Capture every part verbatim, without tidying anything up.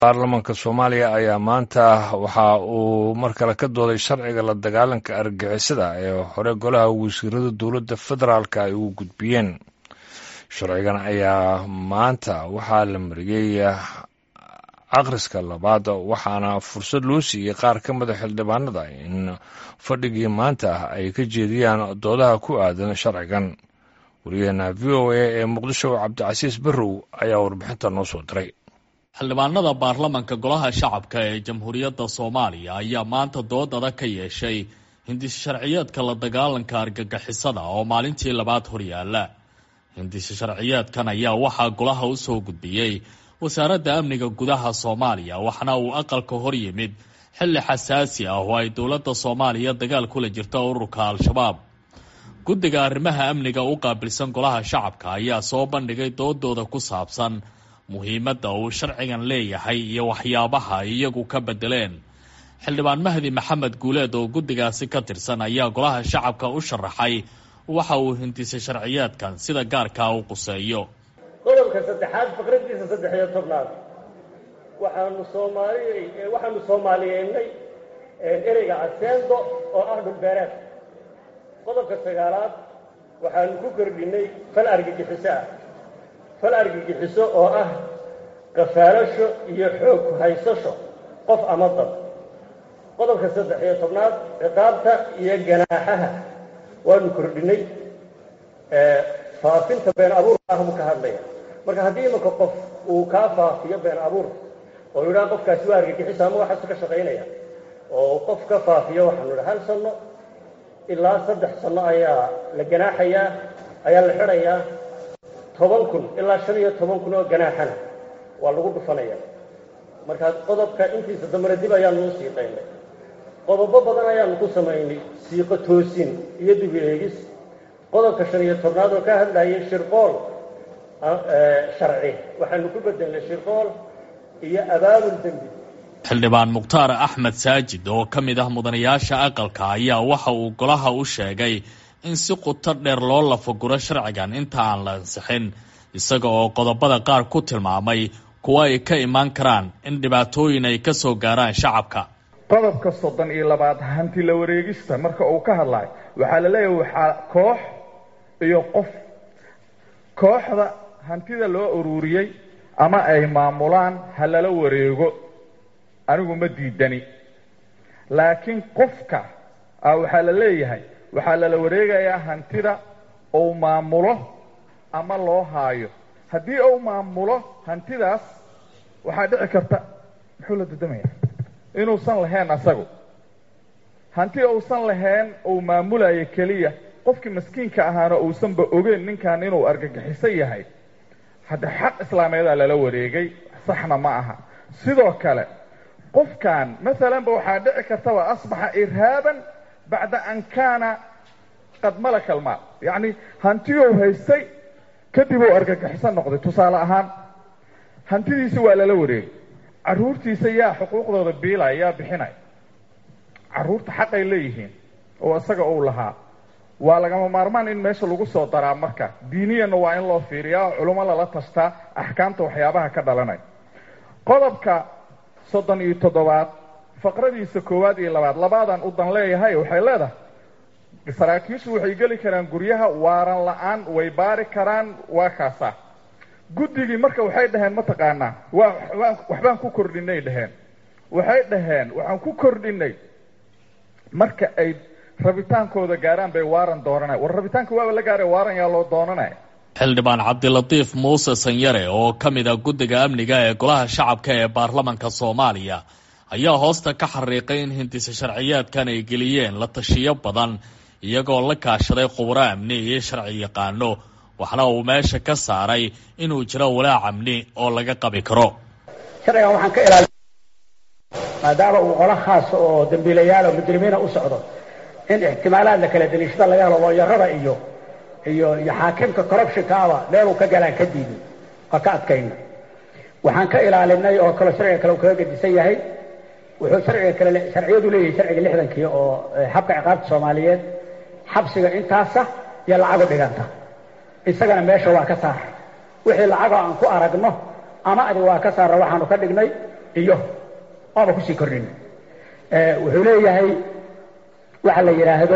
baarlamaanka Soomaaliya ayaa maanta waxa uu mar kale ka dooday sharciga la dagaalanka argagixisada ee hore golaha wasiirada dowladda federaalka ay u gudbiyeen. Sharcigan ayaa maanta waxaa la mariyay akhriska labaad waxaana fursad loo siiyay qaar ka mid ah xildhibaanada in fadhigii maanta ay ka jeediyaan doodaha ku aadan sharcigan. Wariyaheena V O A ee Muqdisho Cabdicasiis Barrow ayaa warbixinta noo soo diray. xildhibaanada baarlamaanka golaha shacabka ee jamhuuriyadda Soomaaliya ayaa maanta dood adag ka yeeshay hindis sharciyeedka la dagaalanka argagixisada oo maalintii labaad hor yaala. hindis sharciyeedkan ayaa waxaa golaha u soo gudbiyay wasaaradda amniga gudaha Soomaaliya waxna uu aqalka hor yimid xilli xasaasi ah oo ay dowladda Soomaaliya dagaal kula jirto ururka Al-Shabaab. guddiga arrimaha amniga u qaabilsan golaha shacabka ayaa soo bandhigay doodooda ku saabsan muhiimadda uu sharcigan leeyahay iyo waxyaabaha iyagu ka bedeleen. xildhibaan Mahdi Maxamed Guuleed oo guddigaasi ka tirsan ayaa golaha shacabka u sharaxay waxa uu hindisay sharciyeedkan sida gaarka u quseeyo. qodobka saddexaad faqradiisa saddex iyo tobnaad waxaanu Soomaaliyeey waxaanu Soomaaliyeynay ereyga aseendo oo ah dhulbeereed. qodobka sagaalaad waxaanu ku kordhinay fal argagixiso fal argagixiso oo ah qafaalasho iyo xoog haysasho qof ama dad. qodobka saddex iyo tobnaad ciqaabta iyo ganaaxaha waanu kordhinay faafinta been abuur ah buu ka hadlaya. marka haddii imanka qof uu kaa faafiyo been abuur oo yidhaha qofkaasi waa argagixiso ama waxaasu ka shaqaynaya oo qof ka faafiyo waxaanu idha hal sano ilaa saddex sano ayaa la ganaaxayaa ayaa la xidhayaa toban kun ilaa shan iyo toban kun oo ganaaxana waa lagu dhufanaya. markaa qodobka intiisa dambena dib ayaanu u siiqaynay. qodobo badan ayaanu ku samaynay siiqo toosin iyo dib eegis. qodobka shan iyo tobnaad oo ka hadlayay shirqool sharci waxaanu ku bedelnay shirqool iyo abaabul dembi. xildhibaan Mukhtaar Axmed Saajid oo ka mid ah mudanayaasha aqalka ayaa waxa uu golaha u sheegay in si qoto dheer loo lafaguro sharcigan inta aan la ansixin, isaga oo qodobada qaar ku tilmaamay kuwa ay ka imaan karaan in dhibaatooyin ay ka soo gaaraan shacabka. qodobka soddon iyo labaad hanti la wareegista marka uu ka hadlay waxaa la leeyahay waxaa koox iyo qof kooxda hantida loo ururiyay ama ay maamulaan ha lala wareego. anigu ma diidani, laakiin qofka waxaa la leeyahay waxaa lala wareegayaa hantida uu maamulo ama loo haayo. haddii uu maamulo hantidaas waxaa dhici karta muxuu la dadamaya inuusan lahayn asagu hanti uusan lahayn uu maamulayo keliya qofkii maskiinka ahaana uusanba ogeyn ninkan inuu argagixiso yahay. hadda xaq islaameedaa lala wareegay, saxna ma aha. sidoo kale qofkan maalan ba waxaa dhici kartaba asbaxa irhaaban bacda an kaana qad malaka almaal, yacni hantiyuu haystay kadib uu argagixiso noqday. tusaale ahaan hantidiisi waa lala wareegay, carruurtiisa yaa xuquuqdooda biilaya, yaa bixinaya. carruurta xaqay leeyihiin oo isaga uu lahaa. waa lagama maarmaan in meesha lagu soo daraa. marka diiniyanna waa in loo fiiriyaa oo culummo lala tashtaa axkaamta waxyaabaha ka dhalanaya. qodobka soddon iyo toddobaad faqradiisa koowaad iyo labaad labaadan u dan leeyahay waxay leedahay saraakiishu waxay geli karaan guryaha waaran la-aan, way baari karaan. waa kaasa guddigii marka waxay dhaheen mataqaanaa waa waxbaan ku kordhinay dhaheen waxay dhaheen waxaan ku kordhinay marka ay rabitaankooda gaaraan bay waaran doonanay. war rabitaanka waaba la gaaray, waaran yaa loo doonanaya. xildhibaan Cabdilatiif Muuse Sanyare oo ka mid ah guddiga amniga ee golaha shacabka ee baarlamaanka Soomaaliya ayaa hoosta ka xariiqay in hindisa sharciyeedkan ay geliyeen la tashiyo badan iyagoo la kaashaday khubaro amni iyo sharci yaqaano, waxna uu meesha ka saaray inuu jiro walaac amni oo laga qabi karo. sharcigan waxaan ka ilaalin maadaama uu qola khaas oo dambiilayaal oo mujrimiina u socdo in ixtimaalaad la kala daliishada laga helo looyarada iyo iyo iyo xaakimka corruptionkaaba meeluu ka galaan ka diiday waa ka adkayna. waxaan ka ilaalinay oo kale sharciga kale uu kaga gedisan yahay. wuxuu sharciga kale sharciyadu leeyahay sharciga lixdankii oo habka ciqaabta Soomaaliyeed xabsiga intaasa iyo lacag dhiganta. isagana meesha waa ka saar wixii lacag aan ku aragno ama adi waa ka saar waxaanu ka dhignay iyo waaba kusii kordhin wuxuu leeyahay waxa la yidhaahdo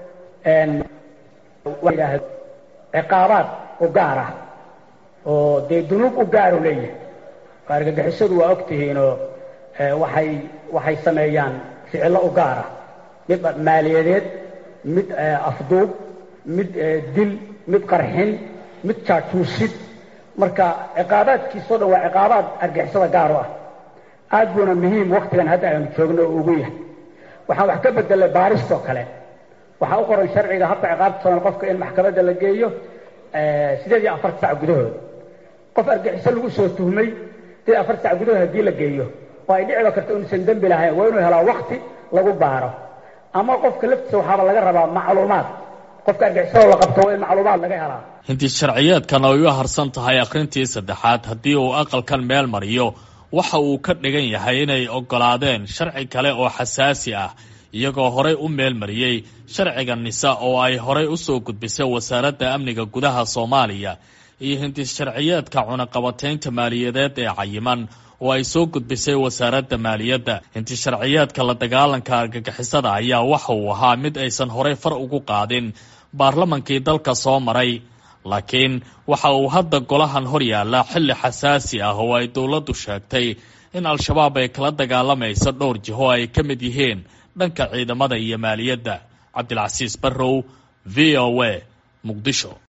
yidhaahdo ciqaabaad u gaar ah oo dee dunuub u gaar u leeyahay argagixisadu waa og tihiinoo waxay waxay sameeyaan ficillo u gaar ah mid maaliyadeed mid afduub mid dil mid qarxin mid jaajuusid marka ciqaabaadkiisoo dhan waa ciqaabaad argixisada gaar u ah aad buuna muhiim waktigan hadda aynu joogno oo ugu yahay waxaan wax ka bedelay baaristoo kale waxaa u qoran sharciga habka ciqaabta soomaal qofka in maxkamadda la geeyo sideed iyo afar sac gudahood qof argixiso lagu soo tuhmay sideed afar sac gudahood haddii la geeyo oo ay dhiciba karto inuusan dembi lahayn waa inuu helaa wakti lagu baaro ama qofka laftiisa waxaaba laga rabaa macluumaad qofka argixisada la qabto waa in macluumaad laga helaa hinti sharciyeedkan ay u harsan tahay akhrintii saddexaad haddii uu aqalkan meel mariyo waxa uu ka dhigan yahay inay oggolaadeen sharci kale oo xasaasi ah iyagoo horey u meel mariyey sharciga nisa oo ay horey u soo gudbisay wasaaradda amniga gudaha Soomaaliya iyo hinti sharciyeedka cunaqabataynta maaliyadeed ee cayiman oo ay soo gudbisay wasaaradda maaliyadda hinti sharciyeedka la dagaalanka argagixisada ayaa waxa uu ahaa mid aysan horey far ugu qaadin baarlamankii dalka soo maray laakiin waxa uu hadda golahan hor yaalla xilli xasaasi ah oo ay dowladdu sheegtay in al-shabaab ay kala dagaalamayso dhowr jiho ay ka mid yihiin dhanka ciidamada iyo maaliyadda cabdilcasiis barrow v o a muqdisho